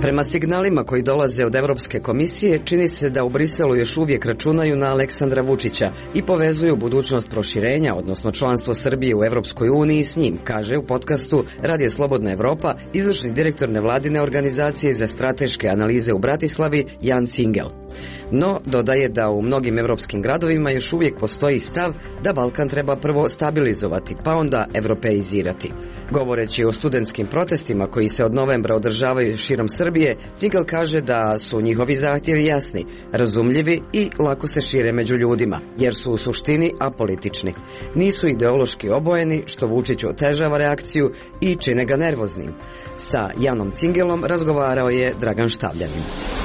Prema signalima koji dolaze od Evropske komisije, čini se da u Briselu još uvijek računaju na Aleksandra Vučića i povezuju budućnost proširenja, odnosno članstvo Srbije u Evropskoj uniji s njim, kaže u podcastu Radio Slobodna Evropa izvršni direktor nevladine organizacije za strateške analize u Bratislavi Jan Cingel. No, dodaje da u mnogim evropskim gradovima još uvijek postoji stav da Balkan treba prvo stabilizovati, pa onda evropeizirati. Govoreći o studentskim protestima koji se od novembra održavaju širom Srbije, Cingel kaže da su njihovi zahtjevi jasni, razumljivi i lako se šire među ljudima, jer su u suštini apolitični. Nisu ideološki obojeni, što Vučiću otežava reakciju i čine ga nervoznim. Sa Janom Cingelom razgovarao je Dragan Štavljanin.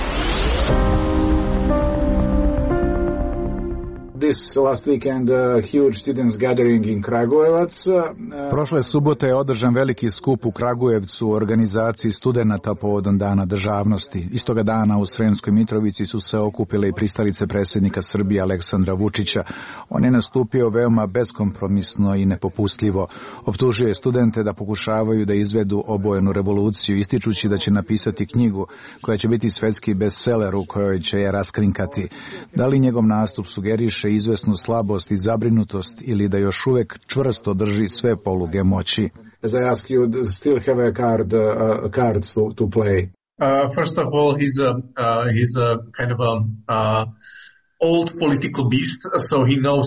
This last weekend, huge students gathering in Kragujevac. Prošle subote je održan veliki skup u Kragujevcu u organizaciji studenata povodom Dana državnosti. Istoga dana u Sremskoj Mitrovici su se okupile i pristalice predsjednika Srbije Aleksandra Vučića. On je nastupio veoma beskompromisno i nepopustljivo. Optužio je studente da pokušavaju da izvedu obojenu revoluciju, ističući da će napisati knjigu koja će biti svetski bestseller u kojoj će je raskrinkati. Da li njegov nastup sugeriše izvesnu slabost i zabrinutost ili da još uvek čvrsto drži sve poluge moći? As I ask you, still have a cards to play? First of all, he's a kind of a old political beast, so he knows.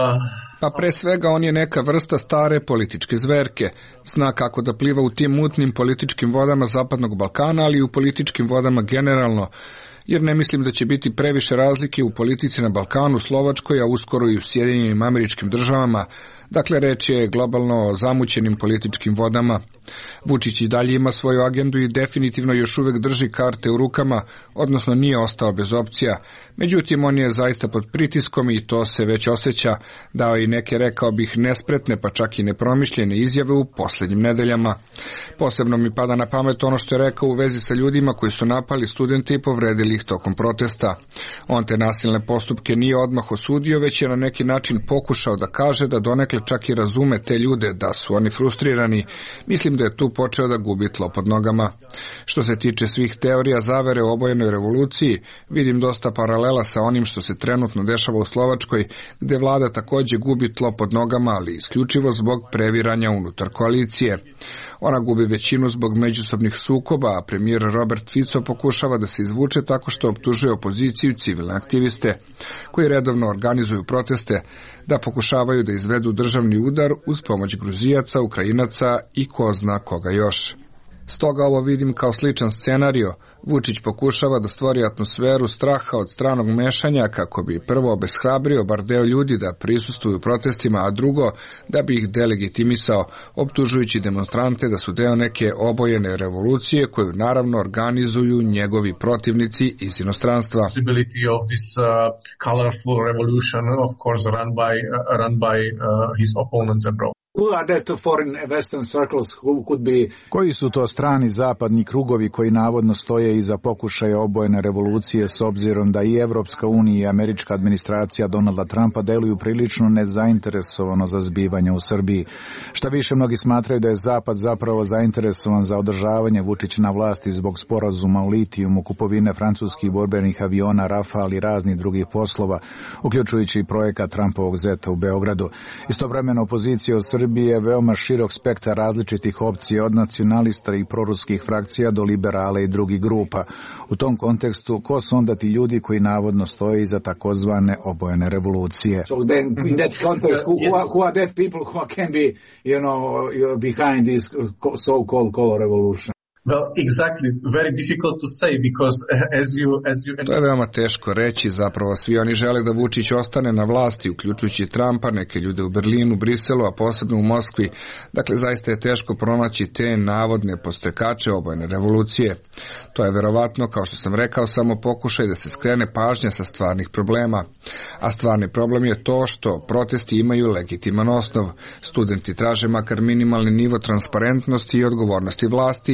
Pa pre svega on je neka vrsta stare političke zverke. Zna kako da pliva u tim mutnim političkim vodama Zapadnog Balkana, ali i u političkim vodama generalno. Jer ne mislim da će biti previše razlike u politici na Balkanu, Slovačkoj, a uskoro i u Sjedinjenim Američkim Državama. Dakle, reč je globalno o zamućenim političkim vodama. Vučić i dalje ima svoju agendu i definitivno još uvek drži karte u rukama, odnosno nije ostao bez opcija. Međutim, on je zaista pod pritiskom i to se već osjeća, dao i neke, rekao bih, nespretne pa čak i nepromišljene izjave u posljednjim nedeljama. Posebno mi pada na pamet ono što je rekao u vezi sa ljudima koji su napali studente i povredili ih tokom protesta. On te nasilne postupke nije odmah osudio, već je na neki način pokušao da kaže da donekle čak i razume te ljude, da su oni frustrirani. Mislim da je tu počeo da gubi tlo pod nogama. Što se tiče svih teorija zavere o obojenoj revoluciji, vidim dosta paralela sa onim što se trenutno dešava u Slovačkoj, gde vlada takođe gubi tlo pod nogama, ali isključivo zbog previranja unutar koalicije. Ona gubi većinu zbog međusobnih sukoba, a premijer Robert Fico pokušava da se izvuče tako što optužuje opoziciju i civilne aktiviste, koji redovno organizuju proteste, da pokušavaju da izvedu državni udar uz pomoć Gruzijaca, Ukrajinaca i ko zna koga još. Stoga ovo vidim kao sličan scenario. Vučić pokušava da stvori atmosferu straha od stranog mešanja kako bi prvo obeshrabrio bar deo ljudi da prisustvuju protestima, a drugo da bi ih delegitimisao, optužujući demonstrante da su deo neke obojene revolucije koju naravno organizuju njegovi protivnici iz inostranstva. Koji su to strani zapadni krugovi koji navodno stoje iza pokušaja obojene revolucije, s obzirom da i Evropska unija i američka administracija Donalda Trumpa deluju prilično nezainteresovano za zbivanje u Srbiji? Šta više, mnogi smatraju da je Zapad zapravo zainteresovan za održavanje Vučića na vlasti zbog sporazuma o litijumu, kupovine francuskih borbenih aviona Rafale i raznih drugih poslova, uključujući i projekat Trumpovog zeta u Beogradu. Istovremeno opozicija u Srbiji je veoma širok spektar različitih opcija, od nacionalista i proruskih frakcija do liberala i drugih grupa. U tom kontekstu, ko su onda ti ljudi koji navodno stoje iza takozvane obojene revolucije? So then, in that context, who are that people who can be, behind this so-called color revolution? Well, exactly. Very difficult to say because as you... To je veoma teško reći, zapravo svi oni žele da Vučić ostane na vlasti, uključujući Trumpa, neke ljude u Berlinu, Briselu, a posebno u Moskvi. Dakle, zaista je teško pronaći te navodne podstrekače obojene revolucije. To je verovatno, kao što sam rekao, samo pokušaj da se skrene pažnja sa stvarnih problema. A stvarni problem je to što protesti imaju legitiman osnov. Studenti traže makar minimalni nivo transparentnosti i odgovornosti vlasti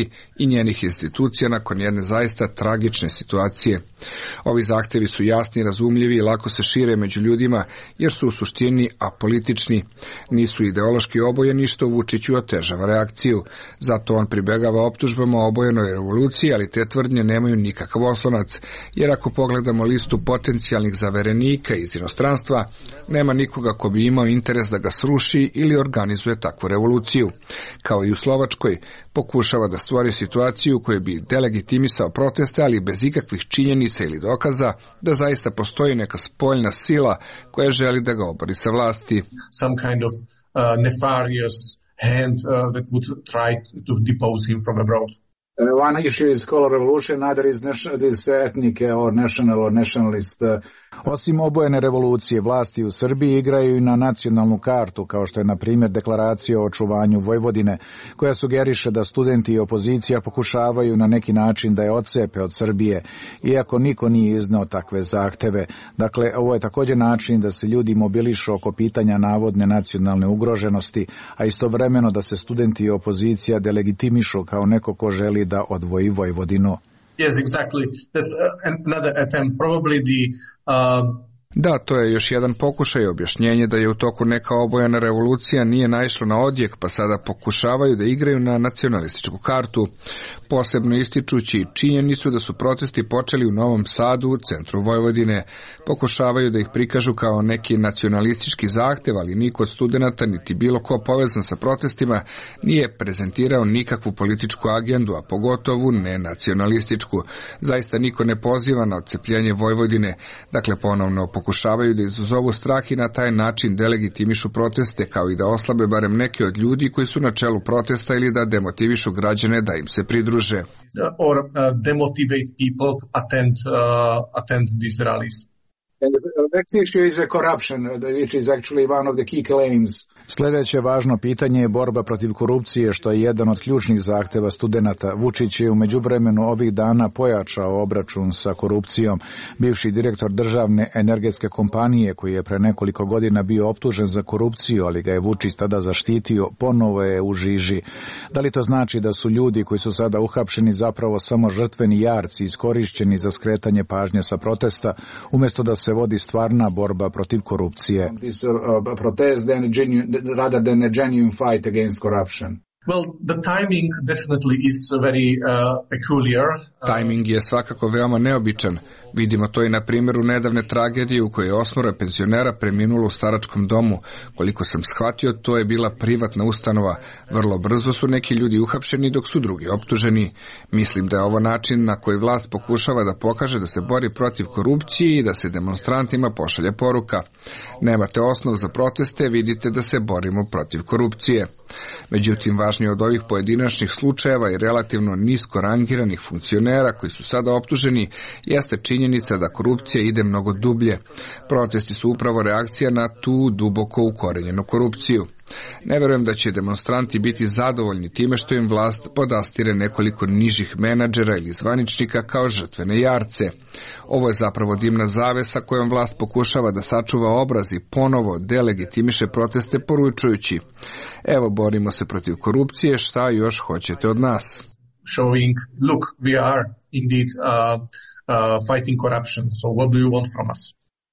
i njenih institucija nakon jedne zaista tragične situacije. Ovi zahtevi su jasni, razumljivi i lako se šire među ljudima jer su u suštini apolitični. Nisu ideološki obojeni što Vučiću otežava reakciju. Zato on pribegava optužbama o obojenoj revoluciji, ali te tvrdnje nemaju nikakav oslonac, jer ako pogledamo listu potencijalnih zaverenika iz inostranstva, nema nikoga ko bi imao interes da ga sruši ili organizuje takvu revoluciju. Kao i u Slovačkoj, pokušava da stvori situaciju koja bi delegitimisao proteste, ali bez ikakvih činjenica ili dokaza da zaista postoji neka spoljna sila koja želi da ga obori sa vlasti. Some kind of nefarious hand that would try to depose him from abroad. One issue is color revolution, another is this ethnic or national or nationalist. Osim obojene revolucije, vlasti u Srbiji igraju i na nacionalnu kartu, kao što je na primjer deklaracija o očuvanju Vojvodine, koja sugeriše da studenti i opozicija pokušavaju na neki način da je odcepe od Srbije, iako niko nije izneo takve zahteve. Dakle, ovo je također način da se ljudi mobilišu oko pitanja navodne nacionalne ugroženosti, a istovremeno da se studenti i opozicija delegitimišu kao neko ko želi da odvoji Vojvodinu. Yes, exactly. That's another attempt. Probably Da, to je još jedan pokušaj objašnjenje da je u toku neka obojena revolucija nije naišlo na odjek, pa sada pokušavaju da igraju na nacionalističku kartu, posebno ističući činjenicu da su protesti počeli u Novom Sadu, u centru Vojvodine. Pokušavaju da ih prikažu kao neki nacionalistički zahtev, ali niko od studenata niti bilo ko povezan sa protestima nije prezentirao nikakvu političku agendu, a pogotovo ne nacionalističku. Zaista niko ne poziva na odcepljenje Vojvodine, dakle ponovno pokušavaju da izazovu strah i na taj način delegitimišu proteste, kao i da oslabe barem neke od ljudi koji su na čelu protesta ili da demotivišu građane da im se pridruže. Or demotivate people to attend these rallies. And the next issue is corruption, which is actually one of the key claims. Sljedeće važno pitanje je borba protiv korupcije, što je jedan od ključnih zahteva studenata. Vučić je u međuvremenu ovih dana pojačao obračun sa korupcijom. Bivši direktor državne energetske kompanije, koji je pre nekoliko godina bio optužen za korupciju, ali ga je Vučić tada zaštitio, ponovo je u žiži. Da li to znači da su ljudi koji su sada uhapšeni zapravo samo žrtveni jarci, iskorišćeni za skretanje pažnje sa protesta, umjesto da se vodi stvarna borba protiv korupcije? Rather than a genuine fight against corruption. Well, the timing definitely is very peculiar. Timing je svakako veoma neobičan. Vidimo to i na primjeru nedavne tragedije u kojoj je 8 penzionera preminulo u staračkom domu. Koliko sam shvatio, to je bila privatna ustanova. Vrlo brzo su neki ljudi uhapšeni dok su drugi optuženi. Mislim da je ovo način na koji vlast pokušava da pokaže da se bori protiv korupcije i da se demonstrantima pošalje poruka. Nemate osnov za proteste, vidite da se borimo protiv korupcije. Međutim, važnije od ovih pojedinačnih slučajeva i relativno nisko rangiranih funkcionera koji su sada optuženi jeste činjenica da korupcija ide mnogo dublje. Protesti su upravo reakcija na tu duboko ukorenjenu korupciju. Ne verujem da će demonstranti biti zadovoljni time što im vlast podastire nekoliko nižih menadžera ili zvaničnika kao žrtvene jarce. Ovo je zapravo dimna zavesa kojom vlast pokušava da sačuva obraz i ponovo delegitimiše proteste poručujući: evo, borimo se protiv korupcije, šta još hoćete od nas? Showing, look, we are indeed fighting corruption, so what do you want from us?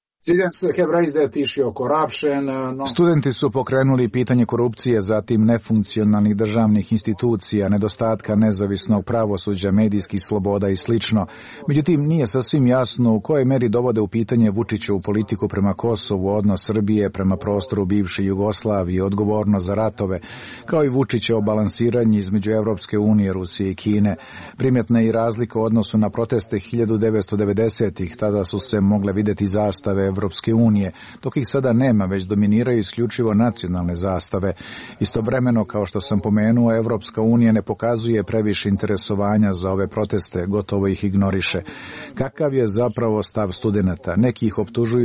Studenti su pokrenuli pitanje korupcije, zatim nefunkcionalnih državnih institucija, nedostatka nezavisnog pravosuđa, medijskih sloboda i slično. Međutim, nije sasvim jasno u kojoj meri dovode u pitanje Vučićevu politiku prema Kosovu, odnos Srbije prema prostoru bivše Jugoslavije, odgovornost za ratove, kao i Vučićevo balansiranje između Evropske unije, Rusije i Kine. Primjetna je i razlika u odnosu na proteste 1990-ih, tada su se mogle vidjeti zastave Evropske unije, dok ih sada nema, već dominiraju isključivo nacionalne zastave. Istovremeno, kao što sam pomenuo, Evropska unija ne pokazuje previše interesovanja za ove proteste, gotovo ih ignoriše. Kakav je zapravo stav studenata? Neki ih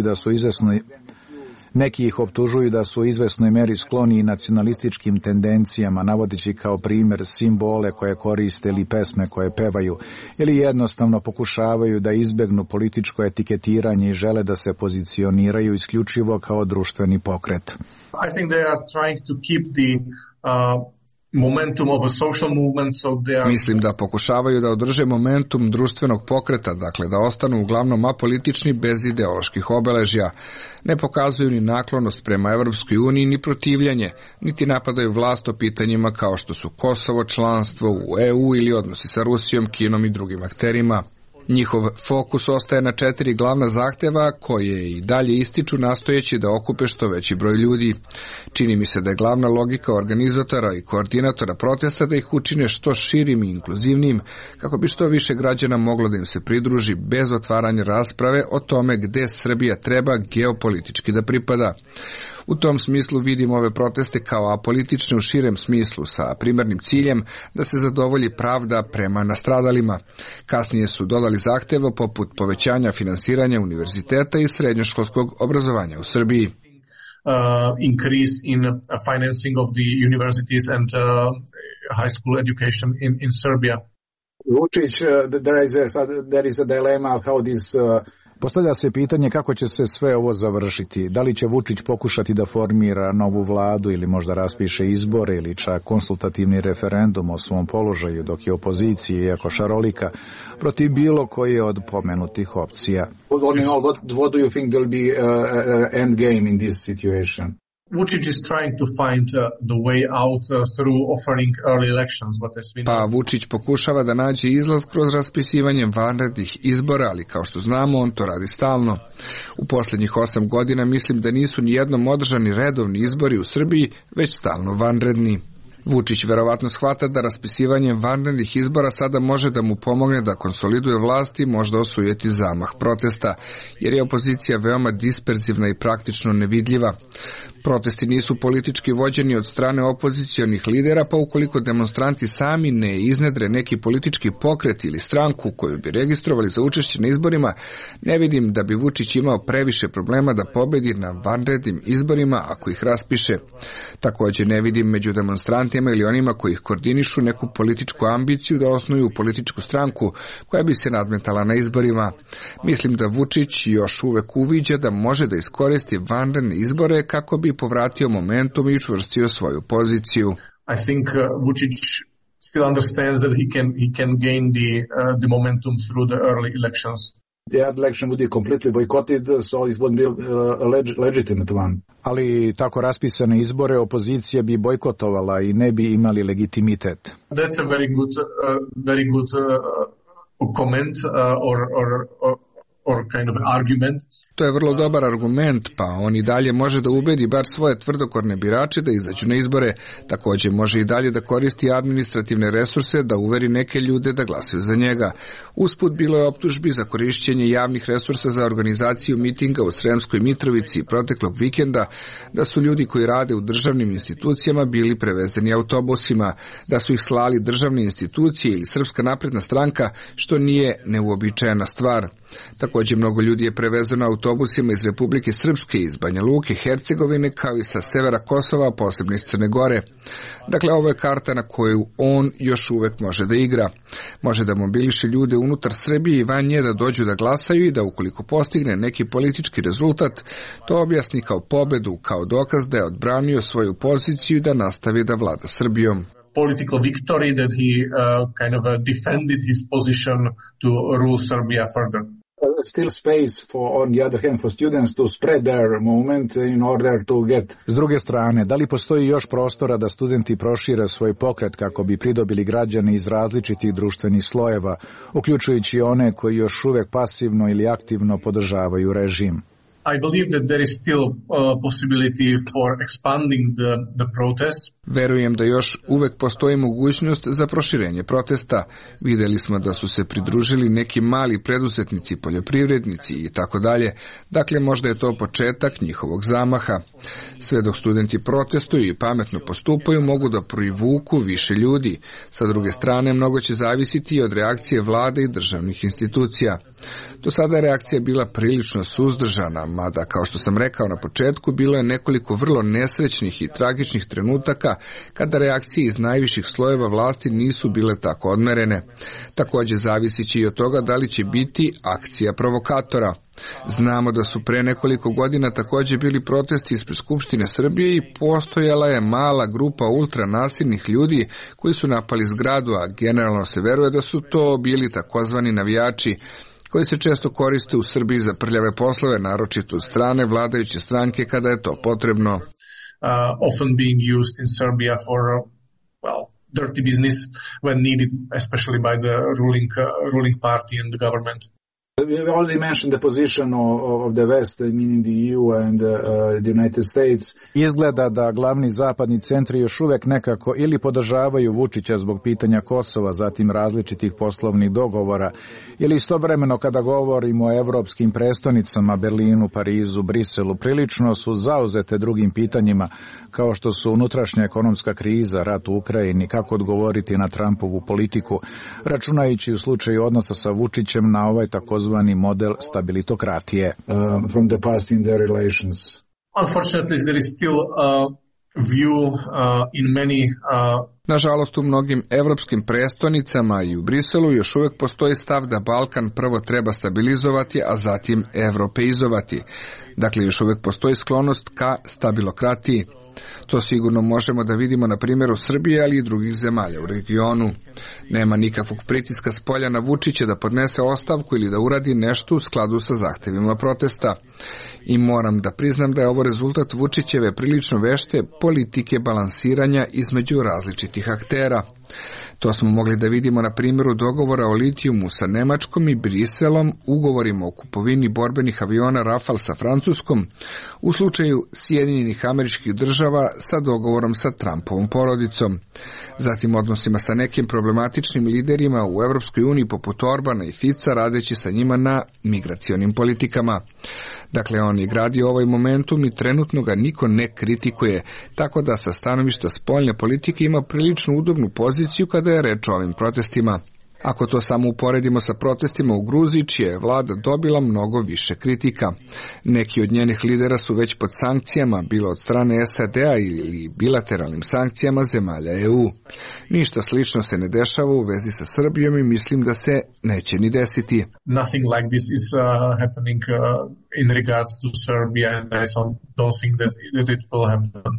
optužuju da su u izvesnoj meri skloni nacionalističkim tendencijama, navodeći kao primjer simbole koje koriste ili pesme koje pevaju, ili jednostavno pokušavaju da izbegnu političko etiketiranje i žele da se pozicioniraju isključivo kao društveni pokret. I think they are trying to keep the momentum of a social movement, so they are... Mislim da pokušavaju da održe momentum društvenog pokreta, dakle da ostanu uglavnom apolitični bez ideoloških obeležja. Ne pokazuju ni naklonost prema Evropskoj uniji, ni protivljanje, niti napadaju vlast o pitanjima kao što su Kosovo, članstvo u EU ili odnosi sa Rusijom, Kinom i drugim akterima. Njihov fokus ostaje na 4 glavna zahteva koje i dalje ističu nastojeći da okupe što veći broj ljudi. Čini mi se da je glavna logika organizatora i koordinatora protesta da ih učine što širim i inkluzivnijim kako bi što više građana moglo da im se pridruži bez otvaranja rasprave o tome gde Srbija treba geopolitički da pripada. U tom smislu vidim ove proteste kao apolitične u širem smislu sa primarnim ciljem da se zadovolji pravda prema nastradalima. Kasnije su dodali zahteva poput povećanja finansiranja univerziteta i srednjoškolskog obrazovanja u Srbiji. Increase in financing of the universities and high school education in Serbia. Vučić, there is a dilemma how this Postavlja se pitanje kako će se sve ovo završiti. Da li će Vučić pokušati da formira novu vladu ili možda raspiše izbore ili čak konsultativni referendum o svom položaju, dok je opozicija, iako šarolika, protiv bilo koje od pomenutih opcija. What do you think will be end game in this situation? Vučić is trying to find the way out through offering early elections, but as we know... Pa Vučić pokušava da nađe izlaz kroz raspisivanje vanrednih izbora, ali kao što znamo, on to radi stalno. U posljednjih 8 godina mislim da nisu ni jednom održani redovni izbori u Srbiji, već stalno vanredni. Vučić verovatno shvata da raspisivanje vanrednih izbora sada može da mu pomogne da konsoliduje vlast i možda osujeti zamah protesta, jer je opozicija veoma disperzivna i praktično nevidljiva. Protesti nisu politički vođeni od strane opozicionih lidera, pa ukoliko demonstranti sami ne iznedre neki politički pokret ili stranku koju bi registrovali za učešće na izborima, ne vidim da bi Vučić imao previše problema da pobedi na vanrednim izborima ako ih raspiše. Također ne vidim među demonstrantima ili onima koji ih koordinišu neku političku ambiciju da osnuju političku stranku koja bi se nadmetala na izborima. Mislim da Vučić još uvek uviđa da može da iskoristi vanredne izbore kako bi povratio momentum i učvrstio svoju poziciju. I think Vučić still understands that he can gain the momentum through the early elections. The election would be completely boycotted, so it wouldn't be a legitimate one. Ali tako raspisane izbore opozicija bi bojkotovala i ne bi imali legitimitet. That's a very good comment or kind of argument. To je vrlo dobar argument, pa on i dalje može da ubedi bar svoje tvrdokorne birače da izađu na izbore. Također može i dalje da koristi administrativne resurse da uveri neke ljude da glasaju za njega. Usput bilo je optužbi za korišćenje javnih resursa za organizaciju mitinga u Sremskoj Mitrovici proteklog vikenda, da su ljudi koji rade u državnim institucijama bili prevezeni autobusima, da su ih slali državne institucije ili Srpska napredna stranka, što nije neuobičajena stvar. Također mnogo ljudi je prevezeno autobusima iz Republike Srpske, iz Banja Luke, Hercegovine, kao i sa severa Kosova, posebno iz Crne Gore. Dakle, ovo je karta na koju on još uvek može da igra. Može da mobiliše ljude unutar Srbije i van nje da dođu da glasaju i da ukoliko postigne neki politički rezultat, to objasni kao pobedu, kao dokaz da je odbranio svoju poziciju i da nastavi da vlada Srbijom. Political victory that he kind of defended his position to rule Serbia further. Still space for, on the other hand, for students to spread their movement in order to get... S druge strane, da li postoji još prostora da studenti prošire svoj pokret kako bi pridobili građane iz različitih društvenih slojeva, uključujući one koji još uvek pasivno ili aktivno podržavaju režim? I believe that there is still possibility for expanding the protest. Verujem da još uvek postoji mogućnost za proširenje protesta. Videli smo da su se pridružili neki mali preduzetnici, poljoprivrednici i tako dalje. Dakle, možda je to početak njihovog zamaha. Sve dok studenti protestuju i pametno postupaju, mogu da privuku više ljudi. Sa druge strane, mnogo će zavisiti od reakcije vlade i državnih institucija. Do sada je reakcija bila prilično suzdržana, mada, kao što sam rekao na početku, bilo je nekoliko vrlo nesrećnih i tragičnih trenutaka kada reakcije iz najviših slojeva vlasti nisu bile tako odmerene. Također zavisiće i od toga da li će biti akcija provokatora. Znamo da su pre nekoliko godina također bili protesti ispred Skupštine Srbije i postojala je mala grupa ultranasilnih ljudi koji su napali zgradu, a generalno se veruje da su to bili takozvani navijači koji se često koriste u Srbiji za prljave poslove, naročito od strane vladajuće stranke kada je to potrebno. Often being used in Serbia for dirty business when needed, especially by the ruling party and the government. We already mentioned the position of the West, meaning the EU and the United States. Izgleda da glavni zapadni centri još uvek nekako ili podržavaju Vučića zbog pitanja Kosova, zatim različitih poslovnih dogovora, ili istovremeno kada govorimo o evropskim prestonicama, Berlinu, Parizu, Briselu, prilično su zauzete drugim pitanjima, kao što su unutrašnja ekonomska kriza, rat u Ukrajini, kako odgovoriti na Trumpovu politiku, računajući u slučaju odnosa sa Vučićem na ovaj takozvani model stabilitokratije. From the past in their relations. Unfortunately, there is still a view in many Nažalost, u mnogim evropskim prestonicama i u Briselu još uvijek postoji stav da Balkan prvo treba stabilizovati, a zatim europeizovati. Dakle, još uvijek postoji sklonost ka stabilokratiji. To sigurno možemo da vidimo na primjeru Srbije, ali i drugih zemalja u regionu. Nema nikakvog pritiska s polja na Vučića da podnese ostavku ili da uradi nešto u skladu sa zahtevima protesta. I moram da priznam da je ovo rezultat Vučićeve prilično vešte politike balansiranja između različitih aktera. To smo mogli da vidimo na primjeru dogovora o litijumu sa Nemačkom i Briselom, ugovorima o kupovini borbenih aviona Rafale sa Francuskom, u slučaju Sjedinjenih Američkih Država sa dogovorom sa Trumpovom porodicom. Zatim odnosima sa nekim problematičnim liderima u Evropskoj uniji poput Orbana i Fica, radeći sa njima na migracionim politikama. Dakle, on je gradio ovaj momentum i trenutno ga niko ne kritikuje, tako da sa stanovišta spoljne politike ima prilično udobnu poziciju kada je reč o ovim protestima. Ako to samo uporedimo sa protestima u Gruziji, čija je vlada dobila mnogo više kritika. Neki od njenih lidera su već pod sankcijama, bilo od strane SAD-a ili bilateralnim sankcijama zemalja EU. Ništa slično se ne dešava u vezi sa Srbijom i mislim da se neće ni desiti. Nothing like this is happening in regards to Serbia, and I don't think that it will happen.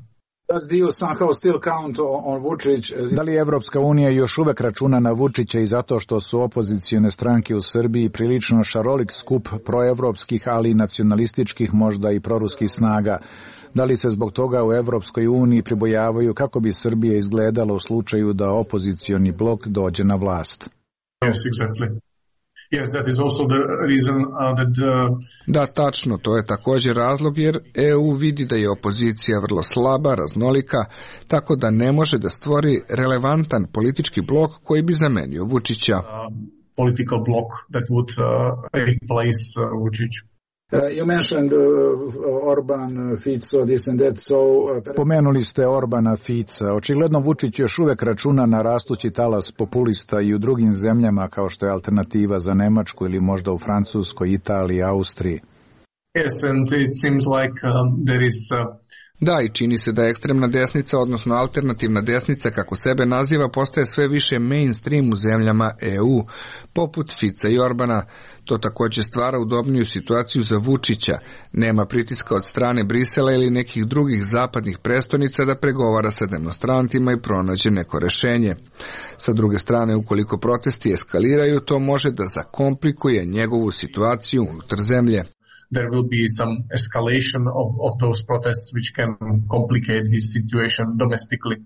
Da li Evropska unija još uvek računa na Vučića i zato što su opozicione stranke u Srbiji prilično šarolik skup proevropskih, ali i nacionalističkih, možda i proruskih snaga? Da li se zbog toga u Evropskoj uniji pribojavaju kako bi Srbija izgledala u slučaju da opozicioni blok dođe na vlast? Yes, exactly. Yes, that is also the reason Da, tačno, to je također razlog jer EU vidi da je opozicija vrlo slaba, raznolika, tako da ne može da stvori relevantan politički blok koji bi zamenio Vučića. Political block that would replace Vučić. You mentioned Orban, Fico, this and that, Pomenuli ste Orbana, Fica. Očigledno Vučić još uvek računa na rastući talas populista i u drugim zemljama kao što je alternativa za Nemačku ili možda u Francuskoj, Italiji, Austriji. Yes, and it seems like there is Da, i čini se da ekstremna desnica, odnosno alternativna desnica, kako sebe naziva, postaje sve više mainstream u zemljama EU, poput Fica i Orbana. To također stvara udobniju situaciju za Vučića. Nema pritiska od strane Brisela ili nekih drugih zapadnih prestonica da pregovara sa demonstrantima i pronađe neko rešenje. Sa druge strane, ukoliko protesti eskaliraju, to može da zakomplikuje njegovu situaciju unutar zemlje. There will be some escalation of those protests which can complicate his situation domestically.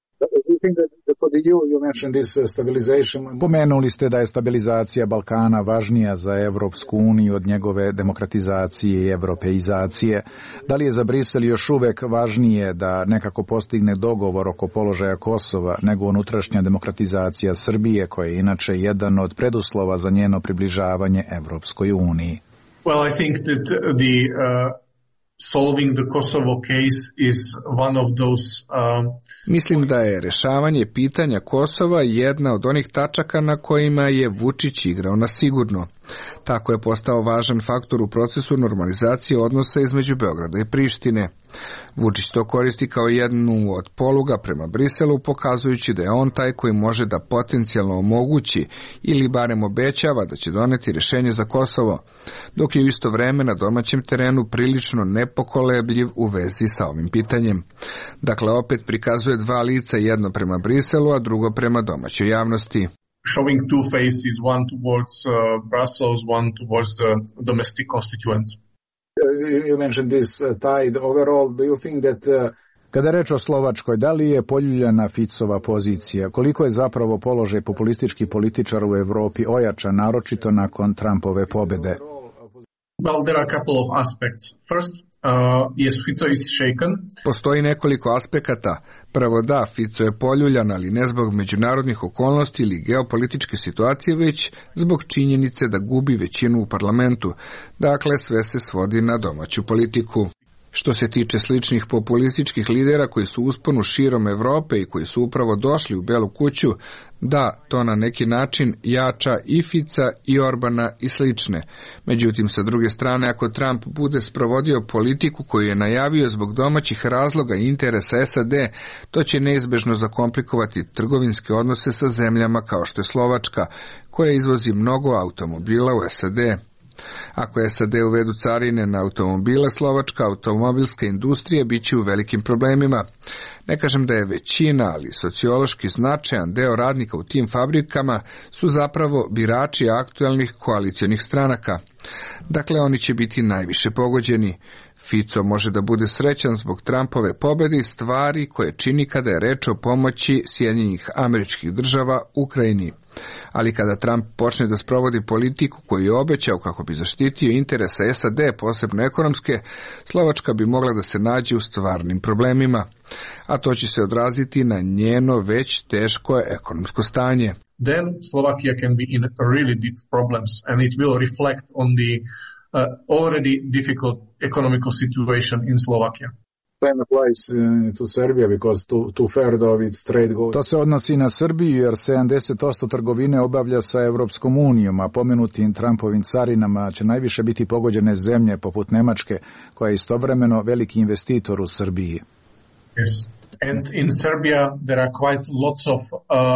Pomenuli ste da je stabilizacija Balkana važnija za Evropsku uniju od njegove demokratizacije i europeizacije. Da li je za Brisel još uvek važnije da nekako postigne dogovor oko položaja Kosova nego unutrašnja demokratizacija Srbije, koja je inače jedan od preduslova za njeno približavanje Evropskoj uniji? Well, I think that solving the Kosovo case is one of those Mislim da je rešavanje pitanja Kosova jedna od onih tačaka na kojima je Vučić igrao na sigurno. Tako je postao važan faktor u procesu normalizacije odnosa između Beograda i Prištine. Vučić to koristi kao jednu od poluga prema Briselu, pokazujući da je on taj koji može da potencijalno omogući ili barem obećava da će doneti rješenje za Kosovo, dok je u isto vreme na domaćem terenu prilično nepokolebljiv u vezi sa ovim pitanjem. Dakle, opet prikazuje dva lica, jedno prema Briselu, a drugo prema domaćoj javnosti. Showing two faces, one towards Brussels, one towards the domestic constituents. You mentioned this tide overall. Do you think that Kada je reč o Slovačkoj, da li je poljuljana Ficova pozicija? Koliko je zapravo položaj populističkih političara u Evropi ojačan, naročito nakon Trumpove pobede? Well, there are a couple of aspects. First, yes, Fico is shaken. Postoji nekoliko aspekata. Prvo da, Fico je poljuljan, ali ne zbog međunarodnih okolnosti ili geopolitičke situacije, već zbog činjenice da gubi većinu u parlamentu. Dakle, sve se svodi na domaću politiku. Što se tiče sličnih populističkih lidera koji su u usponu širom Evrope i koji su upravo došli u Belu kuću, da, to na neki način jača i Fica i Orbana i slične. Međutim, sa druge strane, ako Trump bude sprovodio politiku koju je najavio zbog domaćih razloga i interesa SAD, to će neizbežno zakomplikovati trgovinske odnose sa zemljama kao što je Slovačka, koja izvozi mnogo automobila u SAD. Ako SAD uvedu carine na automobile, slovačka automobilska industrija bit će u velikim problemima. Ne kažem da je većina, ali sociološki značajan deo radnika u tim fabrikama su zapravo birači aktualnih koalicionih stranaka. Dakle, oni će biti najviše pogođeni. Fico može da bude srećan zbog Trumpove pobjede i stvari koje čini kada je reč o pomoći Sjedinjenih Američkih Država Ukrajini. Ali kada Trump počne da sprovodi politiku koju je obećao kako bi zaštitio interese SAD, posebno ekonomske, Slovačka bi mogla da se nađe u stvarnim problemima, a to će se odraziti na njeno već teško ekonomsko stanje. Then Slovakia can be in really deep problems and it will reflect on the already difficult economical situation in Slovakia. To se odnosi na Srbiju jer 70% trgovine obavlja sa Evropskom unijom, a pomenutim Trumpovim carinama će najviše biti pogođene zemlje poput Nemačke, koja je istovremeno veliki investitor u Srbiji. Yes. And in Serbia there are quite lots of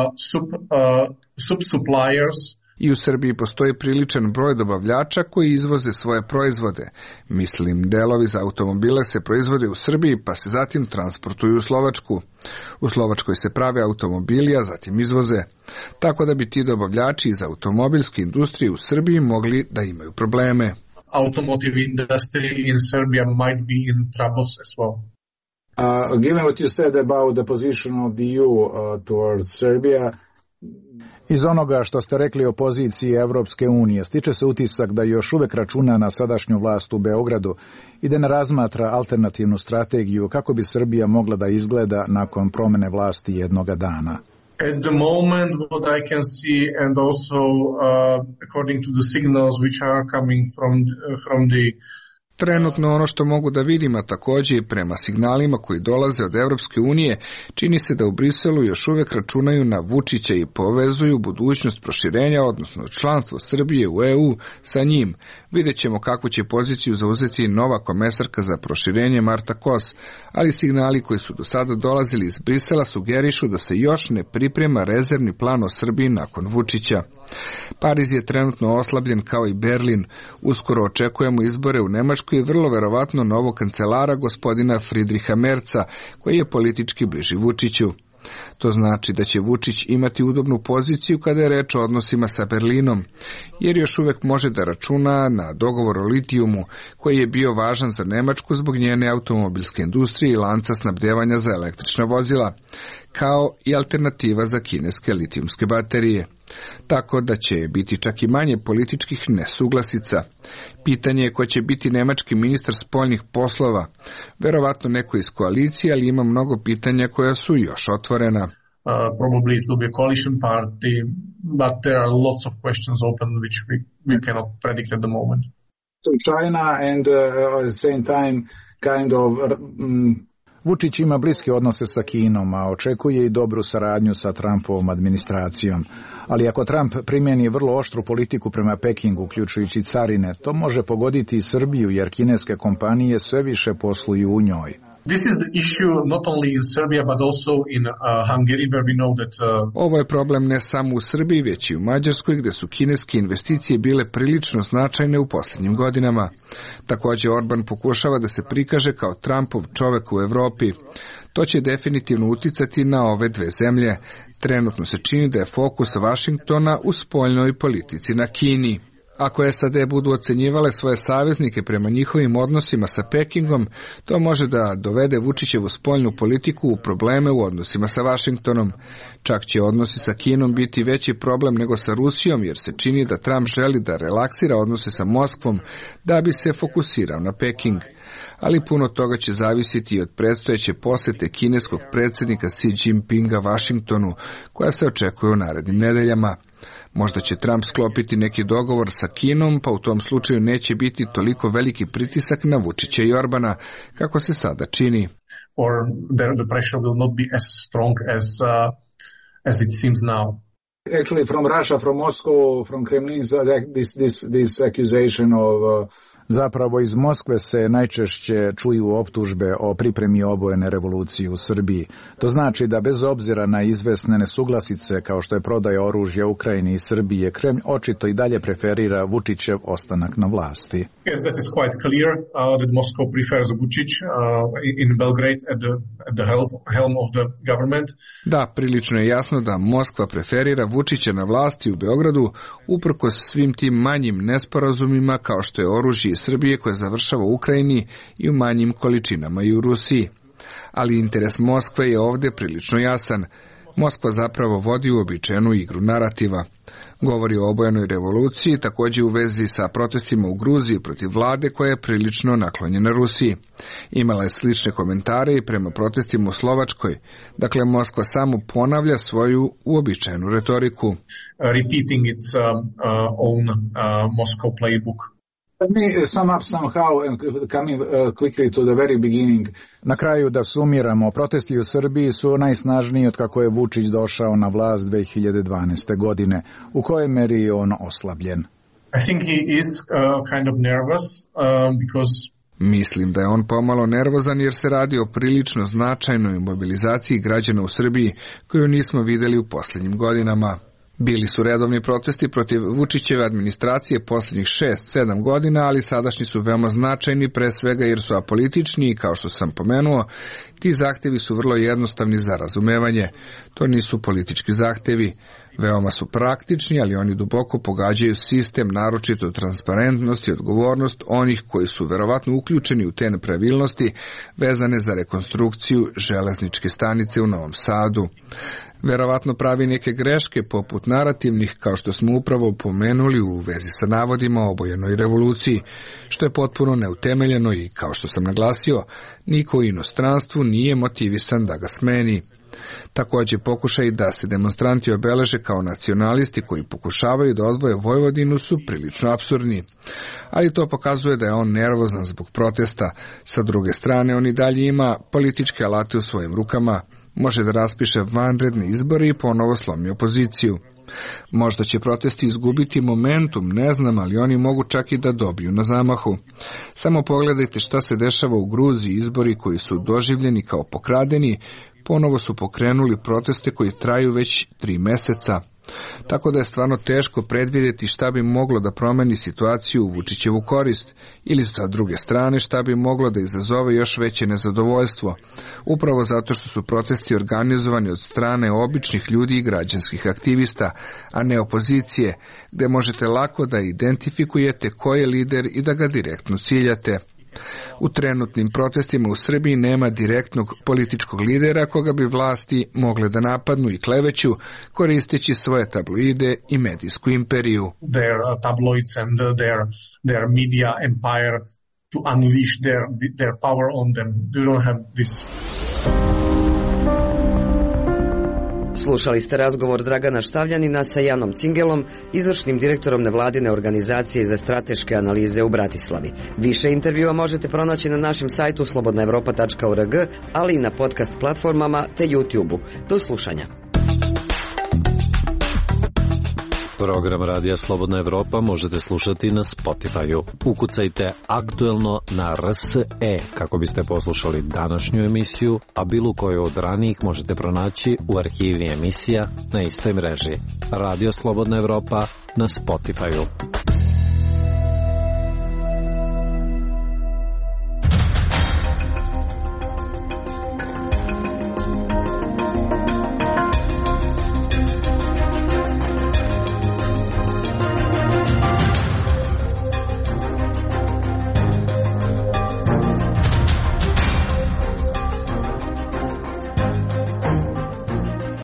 sub-suppliers. I u Srbiji postoji priličan broj dobavljača koji izvoze svoje proizvode. Mislim, delovi za automobile se proizvode u Srbiji pa se zatim transportuju u Slovačku. U Slovačkoj se prave automobili, a zatim izvoze. Tako da bi ti dobavljači iz automobilske industrije u Srbiji mogli da imaju probleme. Automotive industry in Serbia might be in troubles as well. Given what you said about the position of the EU towards Serbia, iz onoga što ste rekli o poziciji Evropske unije, stiče se utisak da još uvek računa na sadašnju vlast u Beogradu i da ne razmatra alternativnu strategiju kako bi Srbija mogla da izgleda nakon promene vlasti jednoga dana. At the moment, what I can see, and also according to the signals which are coming from the Trenutno ono što mogu da vidim, a također i prema signalima koji dolaze od Evropske unije, čini se da u Briselu još uvijek računaju na Vučića i povezuju budućnost proširenja, odnosno članstvo Srbije u EU sa njim. Vidjet ćemo kakvu će poziciju zauzeti nova komesarka za proširenje Marta Kos, ali signali koji su do sada dolazili iz Brisela sugerišu da se još ne priprema rezervni plan o Srbiji nakon Vučića. Pariz je trenutno oslabljen kao i Berlin. Uskoro očekujemo izbore u Nemačkoj i vrlo verovatno novog kancelara gospodina Friedricha Merza, koji je politički bliži Vučiću. To znači da će Vučić imati udobnu poziciju kada je reč o odnosima sa Berlinom, jer još uvijek može da računa na dogovor o litijumu, koji je bio važan za Nemačku zbog njene automobilske industrije i lanca snabdevanja za električna vozila, kao i alternativa za kineske litijumske baterije. Tako da će biti čak i manje političkih nesuglasica. Pitanje je ko će biti nemački ministar spoljnih poslova. Verovatno neko iz koalicije, ali ima mnogo pitanja koja su još otvorena. Probably it will be a coalition party, but there are lots of questions open which we cannot predict at the moment. China and at the same time kind of Vučić ima bliske odnose sa Kinom, a očekuje i dobru saradnju sa Trumpovom administracijom. Ali ako Trump primjeni vrlo oštru politiku prema Pekingu, uključujući carine, to može pogoditi i Srbiju, jer kineske kompanije sve više posluju u njoj. This is the issue not only in Serbia but also in Hungary where we know that Ovo je problem ne samo u Srbiji, već i u Mađarskoj gdje su kineske investicije bile prilično značajne u posljednjim godinama. Također Orban pokušava da se prikaže kao Trumpov čovek u Evropi. To će definitivno uticati na ove dve zemlje. Trenutno se čini da je fokus Vašingtona u spoljnoj politici na Kini. Ako SAD budu ocenjivale svoje saveznike prema njihovim odnosima sa Pekingom, to može da dovede Vučićevu spoljnu politiku u probleme u odnosima sa Vašingtonom. Čak će odnosi sa Kinom biti veći problem nego sa Rusijom, jer se čini da Trump želi da relaksira odnose sa Moskvom da bi se fokusirao na Peking. Ali puno toga će zavisiti i od predstojeće posete kineskog predsjednika Xi Jinpinga Vašingtonu, koja se očekuje u narednim nedeljama. Možda će Trump sklopiti neki dogovor sa Kinom, pa u tom slučaju neće biti toliko veliki pritisak na Vučića i Orbana, kako se sada čini. Or the pressure will not be as strong as it seems now. Actually, from Russia, from Moscow, from Kremlin, this accusation of Zapravo iz Moskve se najčešće čuju optužbe o pripremi obojene revolucije u Srbiji. To znači da bez obzira na izvesne nesuglasice kao što je prodaja oružja Ukrajini i Srbije, Kremlj očito i dalje preferira Vučićev ostanak na vlasti. Yes, that is quite clear that Moscow prefers Vučić in Belgrade at the helm of the government. Da, prilično je jasno da Moskva preferira Vučića na vlasti u Beogradu uprkos svim tim manjim nesporazumima kao što je oružje Srbije koje završava u Ukrajini i u manjim količinama i u Rusiji. Ali interes Moskve je ovdje prilično jasan. Moskva zapravo vodi uobičajenu igru narativa. Govori o obojenoj revoluciji, također u vezi sa protestima u Gruziji protiv vlade koja je prilično naklonjena Rusiji. Imala je slične komentare i prema protestima u Slovačkoj. Dakle, Moskva samo ponavlja svoju uobičajenu retoriku. Repeating its own Moscow playbook. Let me sum up somehow and coming quickly to the very beginning. Na kraju da sumiramo, protesti u Srbiji su najsnažniji od kako je Vučić došao na vlast 2012. godine. U kojoj meri je on oslabljen? I think he is kind of nervous because Mislim da je on pomalo nervozan jer se radi o prilično značajnoj mobilizaciji građana u Srbiji koju nismo vidjeli u posljednjim godinama. Bili su redovni protesti protiv Vučićeve administracije posljednjih 6-7 godina, ali sadašnji su veoma značajni pre svega jer su apolitični i kao što sam pomenuo, ti zahtevi su vrlo jednostavni za razumevanje. To nisu politički zahtevi. Veoma su praktični, ali oni duboko pogađaju sistem, naročito transparentnost i odgovornost onih koji su verovatno uključeni u te nepravilnosti vezane za rekonstrukciju železničke stanice u Novom Sadu. Verovatno pravi neke greške poput narativnih, kao što smo upravo pomenuli u vezi sa navodima o obojenoj revoluciji, što je potpuno neutemeljeno i, kao što sam naglasio, niko u inostranstvu nije motivisan da ga smeni. Također pokušaj da se demonstranti obeleže kao nacionalisti koji pokušavaju da odvoje Vojvodinu su prilično apsurdni. Ali to pokazuje da je on nervozan zbog protesta. Sa druge strane, on i dalje ima političke alate u svojim rukama. Može da raspiše vanredne izbore i ponovo slomi opoziciju. Možda će protesti izgubiti momentum, ne znam, ali oni mogu čak i da dobiju na zamahu. Samo pogledajte šta se dešava u Gruziji, izbori koji su doživljeni kao pokradeni, ponovo su pokrenuli proteste koji traju već 3 meseca. Tako da je stvarno teško predvidjeti šta bi moglo da promeni situaciju u Vučićevu korist, ili sa druge strane šta bi moglo da izazove još veće nezadovoljstvo, upravo zato što su protesti organizovani od strane običnih ljudi i građanskih aktivista, a ne opozicije, gde možete lako da identifikujete ko je lider i da ga direktno ciljate. U trenutnim protestima u Srbiji nema direktnog političkog lidera koga bi vlasti mogle da napadnu i kleveću koristeći svoje tabloide i medijsku imperiju. Their tabloids and their media empire to unleash their power on them. They don't have this. Slušali ste razgovor Dragana Štavljanina sa Janom Cingelom, izvršnim direktorom nevladine organizacije za strateške analize u Bratislavi. Više intervjua možete pronaći na našem sajtu slobodnaevropa.org, ali i na podcast platformama te YouTube-u. Do slušanja. Program Radija Slobodna Evropa možete slušati na Spotify-u. Ukucajte Aktuelno na RSE kako biste poslušali današnju emisiju, a bilo koju od ranijih možete pronaći u arhivi emisija na istoj mreži. Radio Slobodna Evropa na Spotify-u.